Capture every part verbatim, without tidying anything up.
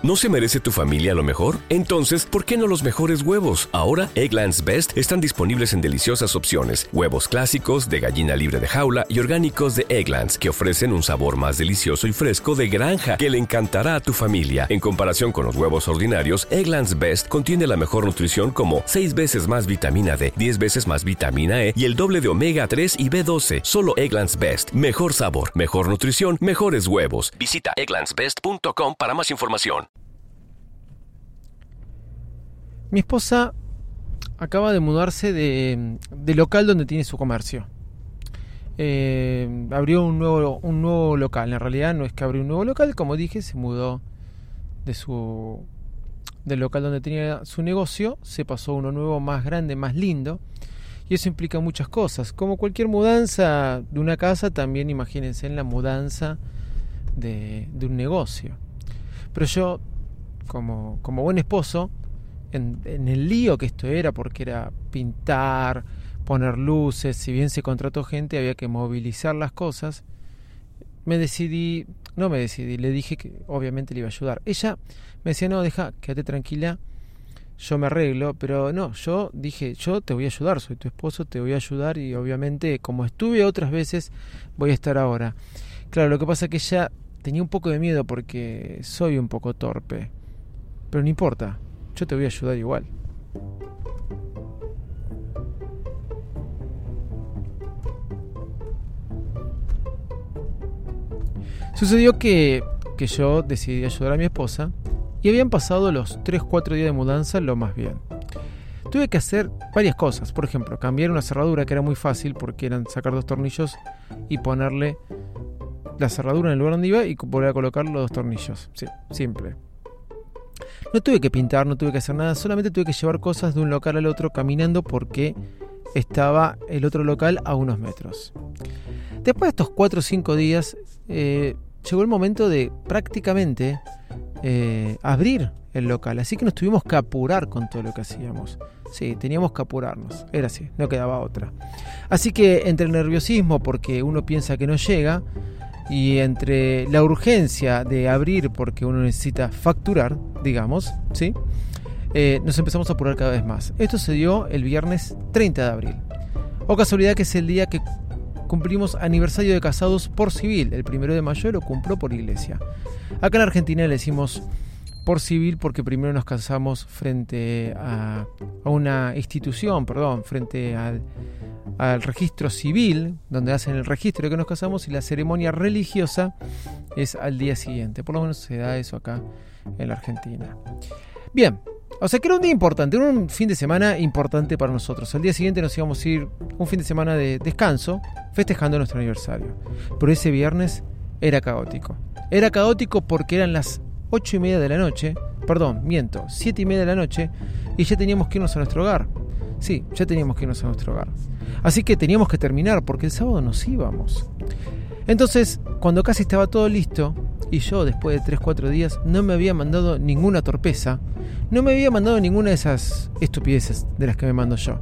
¿No se merece tu familia lo mejor? Entonces, ¿por qué no los mejores huevos? Ahora, Eggland's Best están disponibles en deliciosas opciones. Huevos clásicos, de gallina libre de jaula y orgánicos de Eggland's, que ofrecen un sabor más delicioso y fresco de granja que le encantará a tu familia. En comparación con los huevos ordinarios, Eggland's Best contiene la mejor nutrición como seis veces más vitamina D, diez veces más vitamina E y el doble de omega tres y B doce. Solo Eggland's Best. Mejor sabor, mejor nutrición, mejores huevos. Visita egglands best punto com para más información. Mi esposa acaba de mudarse de, de local donde tiene su comercio. Eh, abrió un nuevo, un nuevo local. En realidad no es que abrió un nuevo local, como dije, se mudó de su del local donde tenía su negocio, se pasó a uno nuevo, más grande, más lindo. Y eso implica muchas cosas. Como cualquier mudanza de una casa, también imagínense en la mudanza de, de un negocio. Pero yo, como, como buen esposo, En, en el lío que esto era, porque era pintar, poner luces, si bien se contrató gente, había que movilizar las cosas, me decidí, no me decidí, le dije que obviamente le iba a ayudar. Ella me decía, no, deja, quédate tranquila, yo me arreglo, pero no, yo dije, yo te voy a ayudar, soy tu esposo, te voy a ayudar y obviamente, como estuve otras veces, voy a estar ahora. Claro, lo que pasa es que ella tenía un poco de miedo porque soy un poco torpe, pero no importa. Yo te voy a ayudar igual. Sucedió que, que yo decidí ayudar a mi esposa y habían pasado los tres cuatro días de mudanza lo más bien. Tuve que hacer varias cosas. Por ejemplo, cambiar una cerradura, que era muy fácil porque eran sacar dos tornillos y ponerle la cerradura en el lugar donde iba y volver a colocar los dos tornillos. Sí, simple. No tuve que pintar, no tuve que hacer nada, solamente tuve que llevar cosas de un local al otro caminando porque estaba el otro local a unos metros. Después de estos cuatro o cinco días, eh, llegó el momento de prácticamente eh, abrir el local, así que nos tuvimos que apurar con todo lo que hacíamos. Sí, teníamos que apurarnos, era así, no quedaba otra. Así que entre el nerviosismo porque uno piensa que no llega, y entre la urgencia de abrir porque uno necesita facturar, digamos, ¿sí? Eh, nos empezamos a apurar cada vez más. Esto se dio el viernes treinta de abril. O casualidad que es el día que cumplimos aniversario de casados por civil. El primero de mayo lo cumplo por iglesia. Acá en Argentina le decimos por civil porque primero nos casamos frente a, a una institución, perdón, frente al, al registro civil, donde hacen el registro de que nos casamos, y la ceremonia religiosa es al día siguiente. Por lo menos se da eso acá en la Argentina. Bien, o sea que era un día importante, era un fin de semana importante para nosotros. Al día siguiente nos íbamos a ir un fin de semana de descanso, festejando nuestro aniversario. Pero ese viernes era caótico. Era caótico porque eran las ocho y media de la noche, perdón, miento, siete y media de la noche, y ya teníamos que irnos a nuestro hogar. Sí, ya teníamos que irnos a nuestro hogar. Así que teníamos que terminar, porque el sábado nos íbamos. Entonces, cuando casi estaba todo listo, y yo después de tres cuatro días no me había mandado ninguna torpeza, no me había mandado ninguna de esas estupideces de las que me mando yo.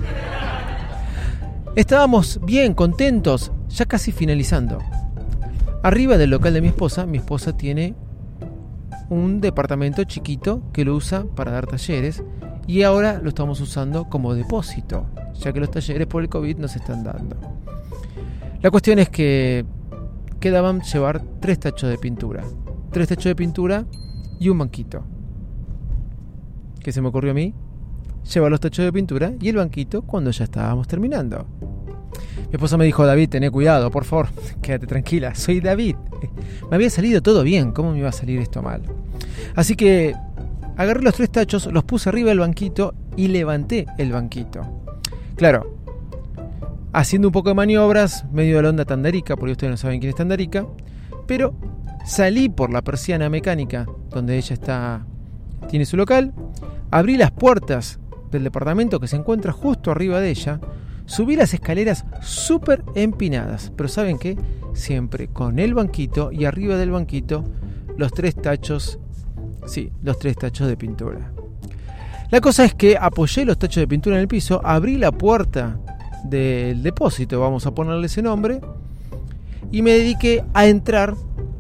Estábamos bien, contentos, ya casi finalizando. Arriba del local de mi esposa, mi esposa tiene un departamento chiquito que lo usa para dar talleres y ahora lo estamos usando como depósito, ya que los talleres por el COVID no se están dando. La cuestión es que quedaban llevar tres tachos de pintura, tres tachos de pintura y un banquito. ¿Qué se me ocurrió a mí? Llevar los tachos de pintura y el banquito cuando ya estábamos terminando. Mi esposa me dijo: David, tené cuidado, por favor, quédate tranquila, soy David. Me había salido todo bien, ¿cómo me iba a salir esto mal? Así que agarré los tres tachos, los puse arriba del banquito y levanté el banquito. Claro, haciendo un poco de maniobras, medio de la onda Tandarica, porque ustedes no saben quién es Tandarica, pero salí por la persiana mecánica donde ella está, tiene su local, abrí las puertas del departamento que se encuentra justo arriba de ella, subí las escaleras súper empinadas, pero ¿saben qué? Siempre con el banquito y arriba del banquito los tres tachos, sí, los tres tachos de pintura. La cosa es que apoyé los tachos de pintura en el piso, abrí la puerta del depósito, vamos a ponerle ese nombre, y me dediqué a entrar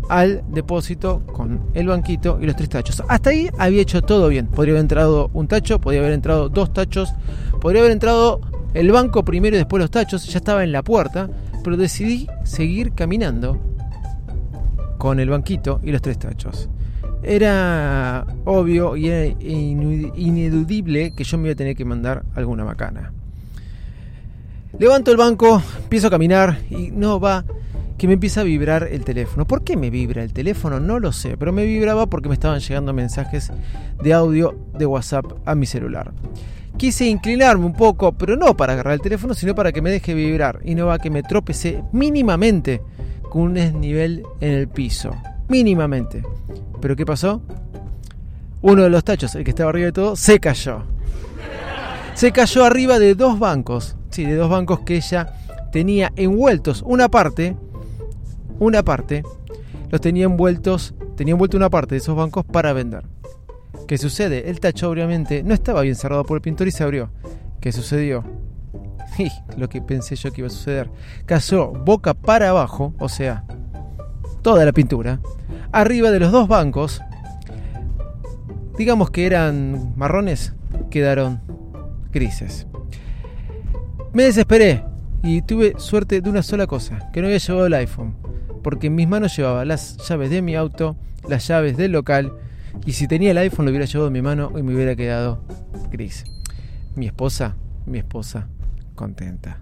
al depósito con el banquito y los tres tachos. Hasta ahí había hecho todo bien. Podría haber entrado un tacho, podría haber entrado dos tachos, podría haber entrado el banco primero y después los tachos. Ya estaba en la puerta, pero decidí seguir caminando con el banquito y los tres tachos. Era obvio y era ineludible que yo me iba a tener que mandar alguna macana. Levanto el banco, empiezo a caminar y no va... que me empieza a vibrar el teléfono. ¿Por qué me vibra el teléfono? No lo sé, pero me vibraba porque me estaban llegando mensajes de audio de WhatsApp a mi celular. Quise inclinarme un poco, pero no para agarrar el teléfono, sino para que me deje vibrar y no va que me tropecé mínimamente con un desnivel en el piso. Mínimamente. ¿Pero qué pasó? Uno de los tachos, el que estaba arriba de todo, se cayó. Se cayó arriba de dos bancos. Sí, de dos bancos que ella tenía envueltos. Una parte... Una parte, los tenía envueltos, tenía envuelto una parte de esos bancos para vender. ¿Qué sucede? El tacho obviamente no estaba bien cerrado por el pintor y se abrió. ¿Qué sucedió? Y lo que pensé yo que iba a suceder. Cayó boca para abajo, o sea, toda la pintura, arriba de los dos bancos. Digamos que eran marrones, quedaron grises. Me desesperé y tuve suerte de una sola cosa, que no había llevado el iPhone. Porque en mis manos llevaba las llaves de mi auto, las llaves del local, y si tenía el iPhone lo hubiera llevado en mi mano y me hubiera quedado gris. Mi esposa, mi esposa, contenta.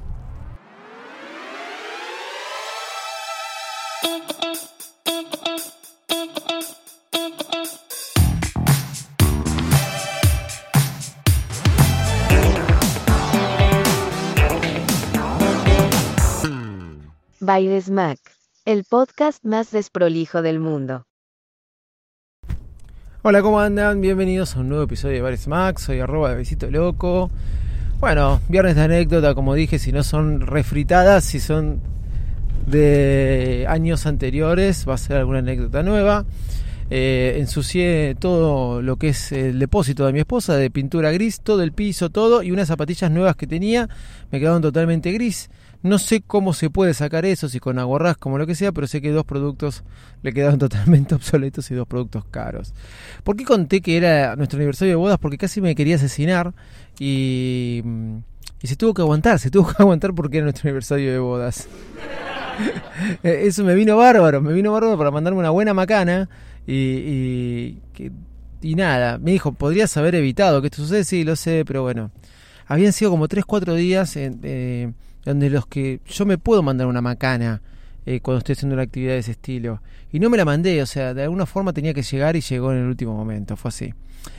By The Smack, el podcast más desprolijo del mundo. Hola, ¿cómo andan? Bienvenidos a un nuevo episodio de By The Smack. Soy arroba de Besito Loco. Bueno, viernes de anécdota, como dije, si no son refritadas, si son de años anteriores, va a ser alguna anécdota nueva. Eh, ensucié todo lo que es el depósito de mi esposa de pintura gris, todo el piso, todo, y unas zapatillas nuevas que tenía me quedaron totalmente gris. No sé cómo se puede sacar eso, si con aguarrás, como lo que sea, pero sé que dos productos le quedaron totalmente obsoletos y dos productos caros. ¿Por qué conté que era nuestro aniversario de bodas? Porque casi me quería asesinar y, y se tuvo que aguantar, se tuvo que aguantar porque era nuestro aniversario de bodas. Eso me vino bárbaro, me vino bárbaro para mandarme una buena macana y, y, que, y nada, me dijo, ¿podrías haber evitado que esto suceda? Sí, lo sé, pero bueno, habían sido como tres cuatro días en... Eh, donde los que yo me puedo mandar una macana eh, cuando estoy haciendo una actividad de ese estilo y no me la mandé, o sea, de alguna forma tenía que llegar y llegó en el último momento, fue así.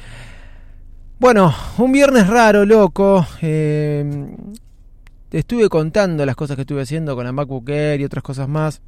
Bueno, un viernes raro, loco. eh, estuve contando las cosas que estuve haciendo con la MacBook Air y otras cosas más,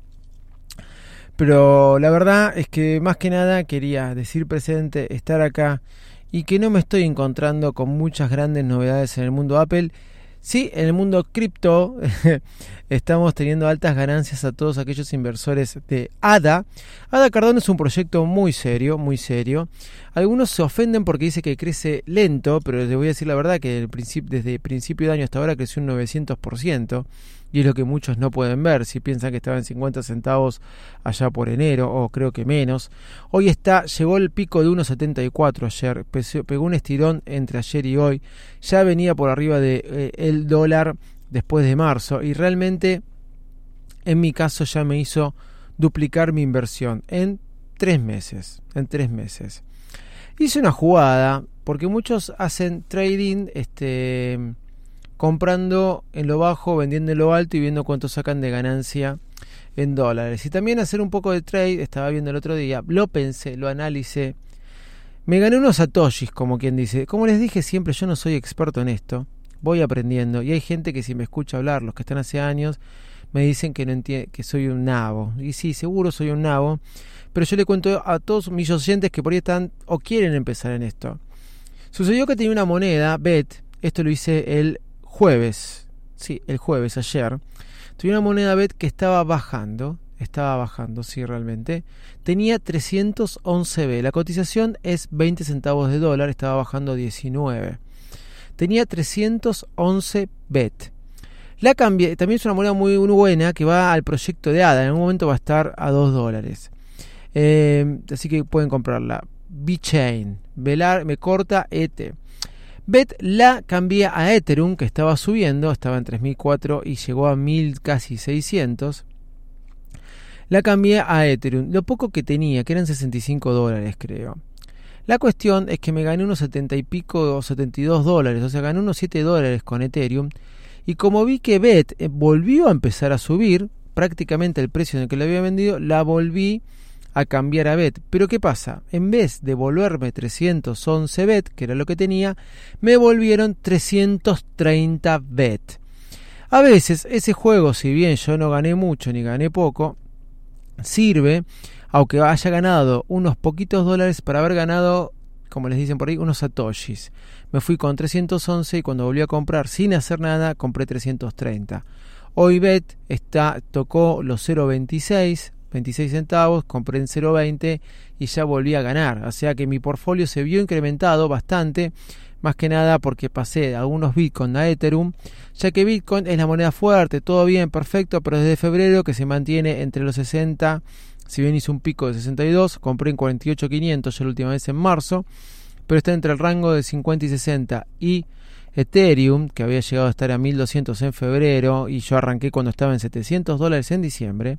pero la verdad es que más que nada quería decir presente, estar acá y que no me estoy encontrando con muchas grandes novedades en el mundo Apple. Sí, en el mundo cripto estamos teniendo altas ganancias a todos aquellos inversores de A D A. A D A Cardano es un proyecto muy serio, muy serio. Algunos se ofenden porque dice que crece lento, pero les voy a decir la verdad que el principio, desde el principio de año hasta ahora creció un novecientos por ciento. Y es lo que muchos no pueden ver si piensan que estaba en cincuenta centavos allá por enero, o creo que menos. Hoy está, llegó el pico de uno setenta y cuatro ayer, pegó un estirón entre ayer y hoy. Ya venía por arriba de eh, el dólar después de marzo y realmente en mi caso ya me hizo duplicar mi inversión en tres meses. En tres meses. Hice una jugada porque muchos hacen trading, este... comprando en lo bajo, vendiendo en lo alto y viendo cuánto sacan de ganancia en dólares. Y también hacer un poco de trade, estaba viendo el otro día, lo pensé, lo analicé. Me gané unos satoshis, como quien dice. Como les dije siempre, yo no soy experto en esto, voy aprendiendo. Y hay gente que si me escucha hablar, los que están hace años, me dicen que no entiende, que soy un nabo. Y sí, seguro soy un nabo. Pero yo le cuento a todos mis oyentes que por ahí están o quieren empezar en esto. Sucedió que tenía una moneda, B E T, esto lo hice el jueves, sí, el jueves, ayer, tenía una moneda B E T que estaba bajando, estaba bajando, sí, realmente, tenía trescientos once B, la cotización es veinte centavos de dólar, estaba bajando diecinueve, tenía trescientos once B E T. La cambié, también es una moneda muy, muy buena que va al proyecto de A D A. En algún momento va a estar a dos dólares. Eh, así que pueden comprarla. VeChain, velar, me corta E T. B E T la cambié a Ethereum, que estaba subiendo, estaba en tres mil cuatro y llegó a mil, casi seiscientos. La cambié a Ethereum, lo poco que tenía, que eran sesenta y cinco dólares, creo. La cuestión es que me gané unos setenta y pico o setenta y dos dólares, o sea, gané unos siete dólares con Ethereum. Y como vi que B E T volvió a empezar a subir, prácticamente el precio en el que la había vendido, la volví a cambiar a B E T. Pero ¿qué pasa? En vez de volverme trescientos once B E T, que era lo que tenía, me volvieron trescientos treinta B E T. A veces ese juego, si bien yo no gané mucho ni gané poco, sirve, aunque haya ganado unos poquitos dólares, para haber ganado, como les dicen por ahí, unos satoshis. Me fui con trescientos once y cuando volví a comprar sin hacer nada, compré trescientos treinta. Hoy B E T está, tocó los cero punto veintiséis, veintiséis centavos, compré en cero punto veinte y ya volví a ganar. O sea que mi portfolio se vio incrementado bastante, más que nada porque pasé de algunos Bitcoin a Ethereum, ya que Bitcoin es la moneda fuerte, todo bien, perfecto, pero desde febrero que se mantiene entre los sesenta, si bien hizo un pico de sesenta y dos, compré en cuarenta y ocho mil quinientos ya la última vez en marzo, pero está entre el rango de cincuenta y sesenta. Y Ethereum, que había llegado a estar a mil doscientos en febrero y yo arranqué cuando estaba en setecientos dólares en diciembre,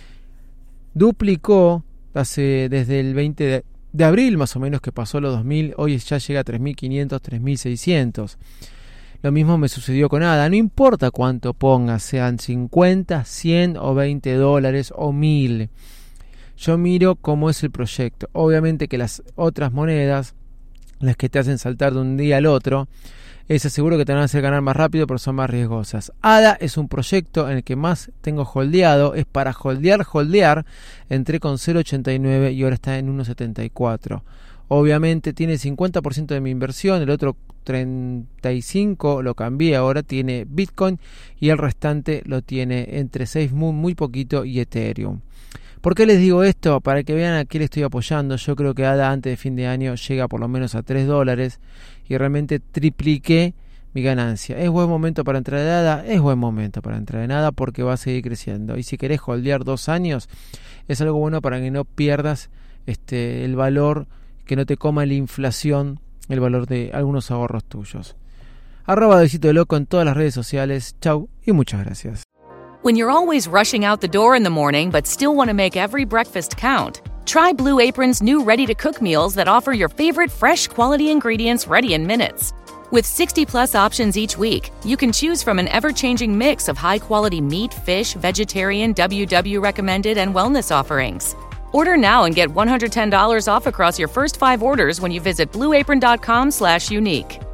duplicó hace desde el veinte de, de abril más o menos, que pasó los dos mil, hoy ya llega a tres mil quinientos, tres mil seiscientos. Lo mismo me sucedió con A D A, no importa cuánto pongas, sean cincuenta, cien o veinte dólares o mil. Yo miro cómo es el proyecto. Obviamente que las otras monedas, las que te hacen saltar de un día al otro, esas seguro que te van a hacer ganar más rápido, pero son más riesgosas. A D A es un proyecto en el que más tengo holdeado, es para holdear, holdear. Entré con cero punto ochenta y nueve y ahora está en uno punto setenta y cuatro. Obviamente tiene cincuenta por ciento de mi inversión, el otro treinta y cinco por ciento lo cambié, ahora tiene Bitcoin y el restante lo tiene entre seis muy, muy poquito y Ethereum. ¿Por qué les digo esto? Para que vean a qué le estoy apoyando. Yo creo que A D A antes de fin de año llega por lo menos a tres dólares y realmente tripliqué mi ganancia. ¿Es buen momento para entrar en A D A? Es buen momento para entrar en A D A porque va a seguir creciendo. Y si querés holdear dos años, es algo bueno para que no pierdas este, el valor, que no te coma la inflación, el valor de algunos ahorros tuyos. Arroba Besito de Loco en todas las redes sociales. Chau y muchas gracias. When you're always rushing out the door in the morning but still want to make every breakfast count, try Blue Apron's new ready-to-cook meals that offer your favorite fresh quality ingredients ready in minutes. With sixty plus options each week, you can choose from an ever-changing mix of high-quality meat, fish, vegetarian, W W recommended, and wellness offerings. Order now and get one hundred ten dollars off across your first five orders when you visit blue apron dot com slash unique.